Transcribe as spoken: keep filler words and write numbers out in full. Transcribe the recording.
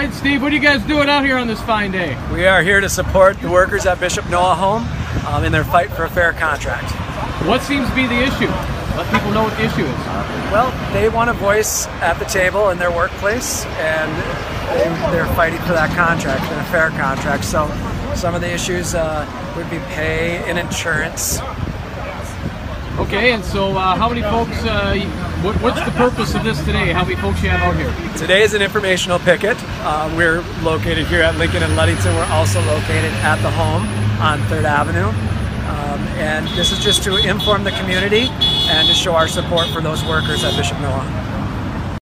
right, Steve, what are you guys doing out here on this fine day? We are here to support the workers at Bishop Noah Home um, in their fight for a fair contract. What seems to be the issue? Let people know what the issue is. Well, they want a voice at the table in their workplace, and they, they're fighting for that contract, and a fair contract. So some of the issues uh, would be pay and insurance. Okay, and so uh, how many folks, uh, what, what's the purpose of this today? How many folks you have out here? Today is an informational picket. Uh, we're located here at Lincoln and Ludington. We're also located at the home on third Avenue. Um, and this is just to inform the community and to show our support for those workers at Bishop Noah.